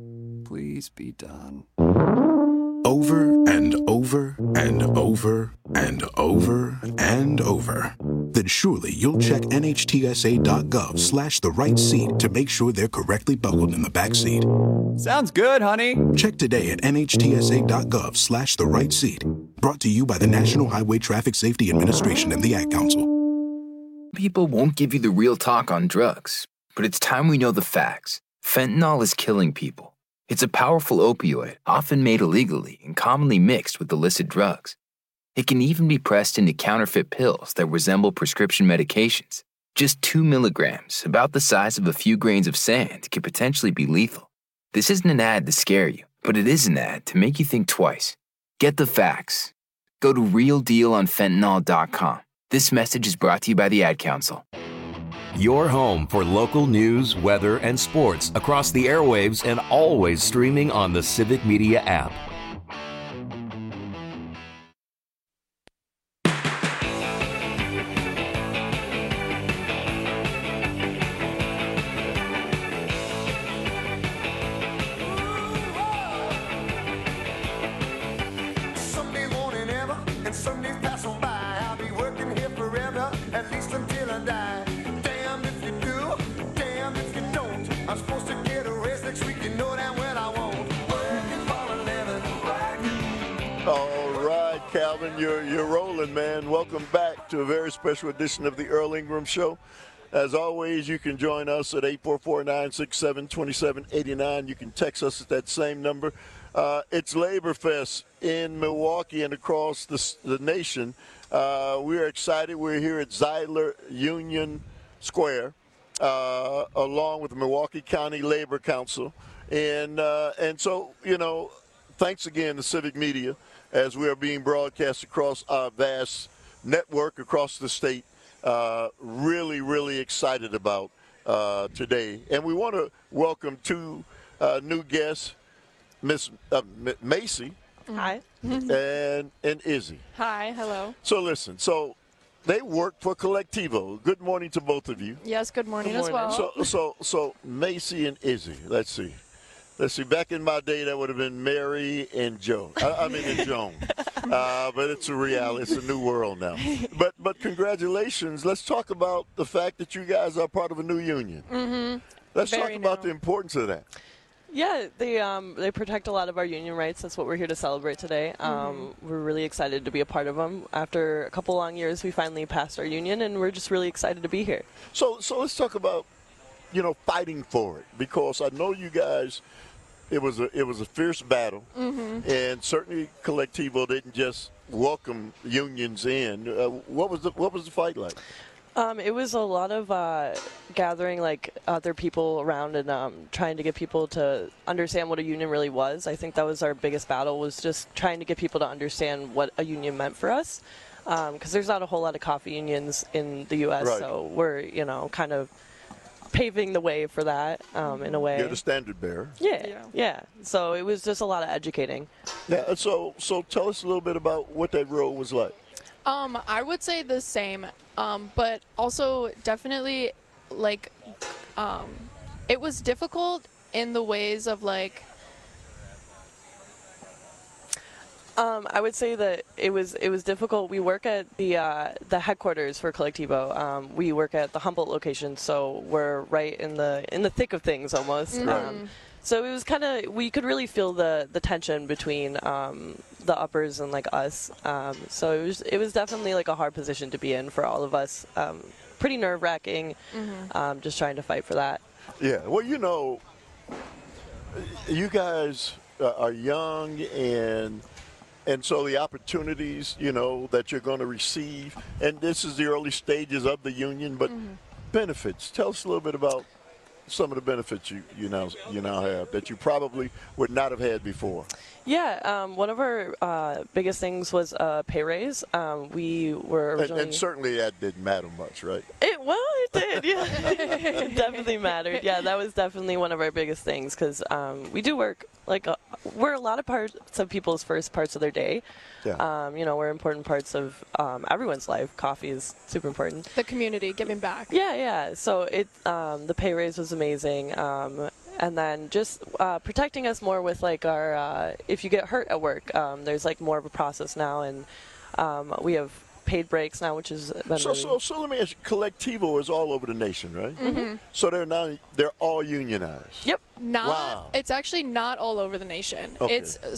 please be done.
Over and over and over and over and over. Then surely you'll check NHTSA.gov/the right seat to make sure they're correctly buckled in the back seat.
Sounds good, honey.
Check today at NHTSA.gov/the right seat. Brought to you by the National Highway Traffic Safety Administration and the Ad Council.
People won't give you the real talk on drugs, but it's time we know the facts. Fentanyl is killing people. It's a powerful opioid, often made illegally and commonly mixed with illicit drugs. It can even be pressed into counterfeit pills that resemble prescription medications. Just 2 milligrams, about the size of a few grains of sand, can potentially be lethal. This isn't an ad to scare you, but it is an ad to make you think twice. Get the facts. Go to realdealonfentanyl.com. This message is brought to you by the Ad Council.
Your home for local news, weather, and sports across the airwaves and always streaming on the Civic Media app.
You're rolling, man. Welcome back to a very special edition of the Earl Ingram Show. As always, you can join us at 844-967-2789. You can text us at that same number. It's Labor Fest in Milwaukee and across the nation. We're excited. We're here at Zeidler Union Square, along with the Milwaukee County Labor Council. And so, thanks again to Civic Media, as we are being broadcast across our vast network across the state. Really, really excited about today. And we want to welcome two new guests, Miss Macy.
Hi.
and Izzy.
Hi, hello.
So listen, they work for Collectivo. Good morning to both of you.
Yes, good morning as well.
So Macy and Izzy, let's see. Back in my day, that would have been Mary and Joe. And Joan. But it's a reality. It's a new world now. But congratulations. Let's talk about the fact that you guys are part of a new union.
Mm-hmm.
Let's talk about the importance of that.
Yeah, they protect a lot of our union rights. That's what we're here to celebrate today. We're really excited to be a part of them. After a couple long years, we finally passed our union, and we're just really excited to be here.
So let's talk about, fighting for it, because I know you guys. It was a fierce battle, and certainly Collectivo didn't just welcome unions in. What was the fight like?
It was a lot of gathering other people around and trying to get people to understand what a union really was. I think that was our biggest battle, was just trying to get people to understand what a union meant for us, because there's not a whole lot of coffee unions in the U.S., right. So we're kind of paving the way for that in a way.
You're the standard bearer.
Yeah. So it was just a lot of educating.
Yeah. So tell us a little bit about what that role was like.
I would say the same, but also definitely it was difficult in the ways of I would say that it was difficult. We work at the headquarters for Collectivo. We work at the Humboldt location, so we're right in the thick of things almost. So it was we could really feel the tension between the uppers and us. So it was definitely a hard position to be in for all of us. Pretty nerve-wracking, just trying to fight for that.
Yeah. Well, you guys are young and so the opportunities, that you're going to receive, and this is the early stages of the union, but benefits. Tell us a little bit about some of the benefits you now have that you probably would not have had before.
Yeah, one of our biggest things was a pay raise. We were originally...
And certainly that didn't matter much, right?
It did, yeah. It definitely mattered. Yeah, that was definitely one of our biggest things, because we do work, we're a lot of parts of people's first parts of their day. Yeah. We're important parts of everyone's life. Coffee is super important. The community, giving back. Yeah. So the pay raise was amazing. And then just protecting us more with like our, if you get hurt at work, there's like more of a process now, and we have paid breaks now, which is been
so let me ask you, Colectivo is all over the nation, right?
Mm-hmm.
So they're all unionized.
Yep.
Wow.
It's actually not all over the nation.
Okay.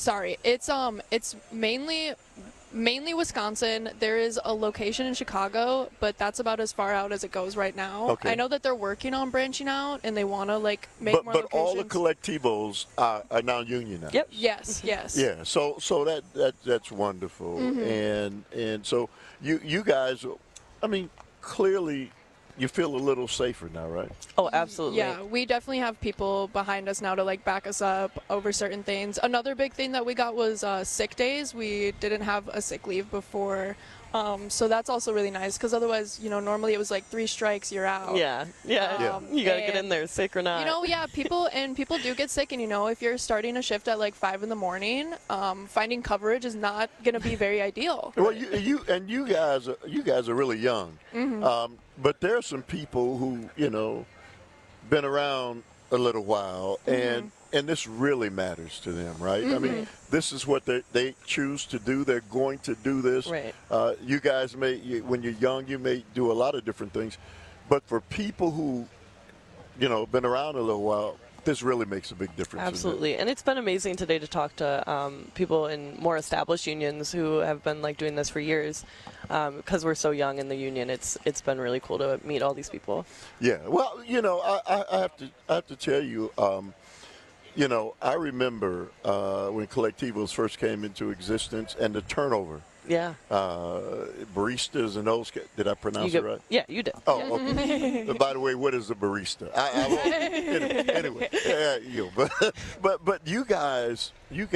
It's mainly Wisconsin. There is a location in Chicago, but that's about as far out as it goes right now.
Okay.
I know that they're working on branching out, and they want to like make more
But
locations.
all the Collectivos are now unionized.
Yep. Yes.
Yeah. So that's wonderful.
Mhm.
And so you guys, I mean, clearly you feel a little safer now, right?
Oh, absolutely.
Yeah, we definitely have people behind us now to like back us up over certain things. Another big thing that we got was sick days. We didn't have a sick leave before. So that's also really nice, because otherwise, normally it was like 3 strikes, you're out.
Yeah. You got to get in there, sick or not.
People do get sick, and if you're starting a shift at like 5 in the morning, finding coverage is not going to be very ideal.
Well, you guys are really young, but there are some people who been around a little while, and this really matters to them, right? I mean, this is what they choose to do. They're going to do this.
Right.
You guys when you're young, you may do a lot of different things, but for people who, been around a little while, this really makes a big difference.
Absolutely. And it's been amazing today to talk to people in more established unions who have been like doing this for years. Because we're so young in the union, it's been really cool to meet all these people.
Yeah. Well, I have to tell you, I remember when Collectivos first came into existence and the turnover.
Yeah.
Baristas and those. Did I pronounce it right?
Yeah, you did.
Oh, okay. By the way, what is a barista? Anyway, but you guys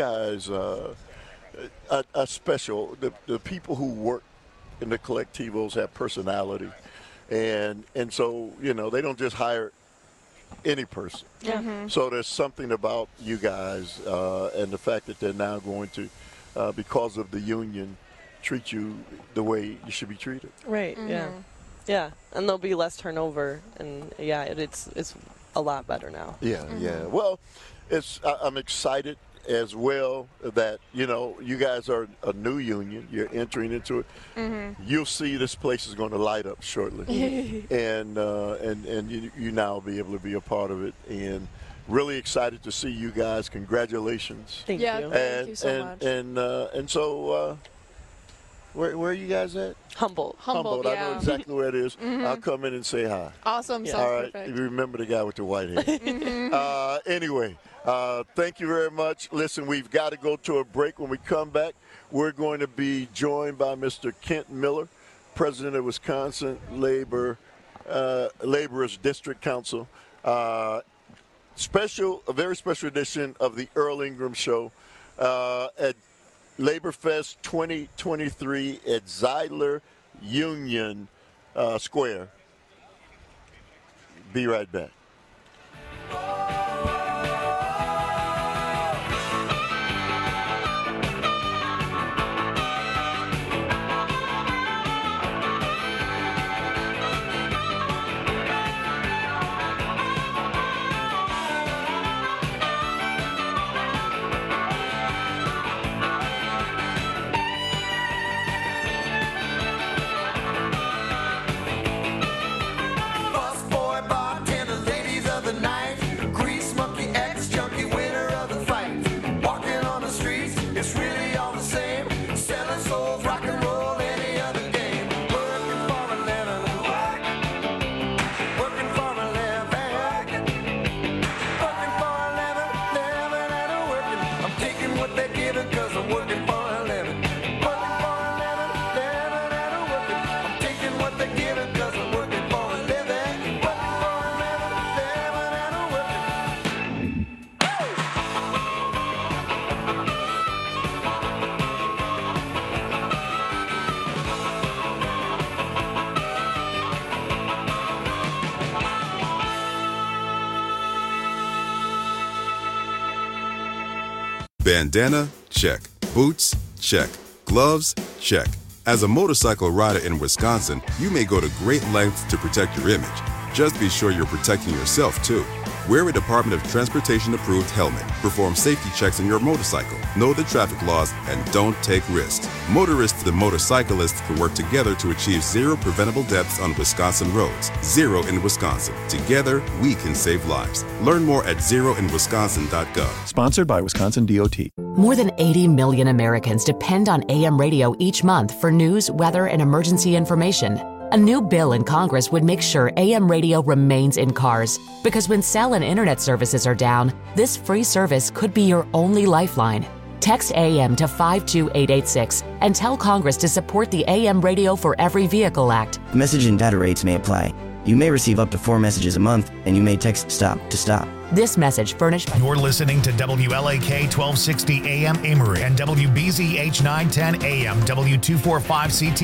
are special. The people who work in the Collectivos have personality, and so they don't just hire any person.
Yeah.
So there's something about you guys and the fact that they're now going to, because of the union, treat you the way you should be treated.
Right. Yeah. And there'll be less turnover, and it's a lot better now.
Yeah. Well, I'm excited as well that you guys are a new union. You're entering into it. You'll see this place is going to light up shortly, and you now be able to be a part of it. And really excited to see you guys. Congratulations.
Thank you.
Thank you so much.
And so. Where are you guys at?
Humboldt.
Humboldt. I know
yeah.
exactly where it is. I'll come in and say hi.
Awesome. Sounds
All right.
perfect.
You remember the guy with the white hair. Anyway, thank you very much. Listen, we've got to go to a break. When we come back, we're going to be joined by Mr. Kent Miller, president of Wisconsin Laborers District Council. A very special edition of the Earl Ingram Show at Labor Fest 2023 at Zeidler Union Square. Be right back.
Bandana? Check. Boots? Check. Gloves? Check. As a motorcycle rider in Wisconsin, you may go to great lengths to protect your image. Just be sure you're protecting yourself, too. Wear a Department of Transportation approved helmet. Perform safety checks on your motorcycle. Know the traffic laws and don't take risks. Motorists and motorcyclists can work together to achieve zero preventable deaths on Wisconsin roads. Zero in Wisconsin. Together, we can save lives. Learn more at zeroinwisconsin.gov.
Sponsored by Wisconsin DOT.
More than 80 million Americans depend on AM radio each month for news, weather, and emergency information. A new bill in Congress would make sure AM radio remains in cars, because when cell and internet services are down, this free service could be your only lifeline. Text AM to 52886 and tell Congress to support the AM Radio for Every Vehicle Act.
Message and data rates may apply. You may receive up to 4 messages a month, and you may text STOP to stop.
This message furnished by...
You're listening to WLAK 1260 AM Amory and WBZH 910 AM W245CT